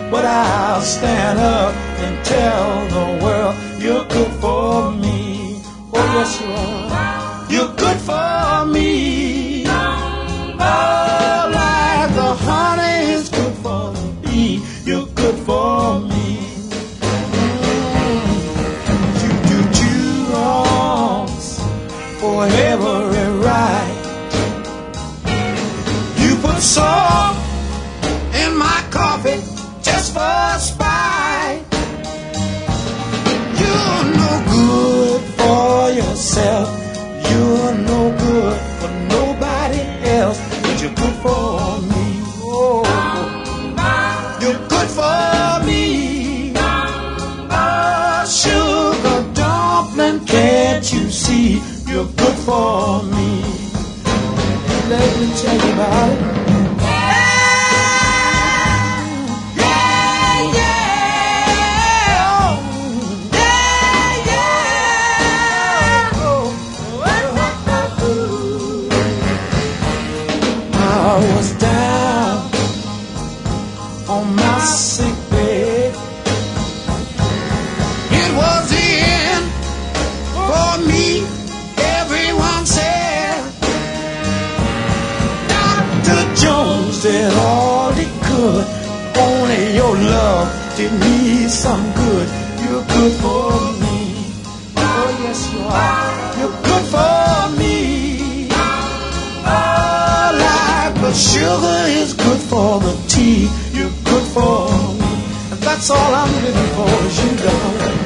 but I'll stand up and tell the world you're good for me. Oh yes you are. You're good for me. Oh, like the honey is good for the bee. You're good for me. You do two wrongs for every right. You put salt in my coffee just for spite. You're no good for yourself. You're no good for nobody else, but you're good for me. Oh, you're good for me. Oh, sugar dumpling, can't you see? You're good for me. Let me tell you about it. I was down on my sick bed. It was the end for me, everyone said. Dr. Jones did all he could. Only your love did me some good. You're good for me. Oh yes you are. You're good for me. But sugar is good for the tea. You're good for me. And that's all I'm living for is you, darling.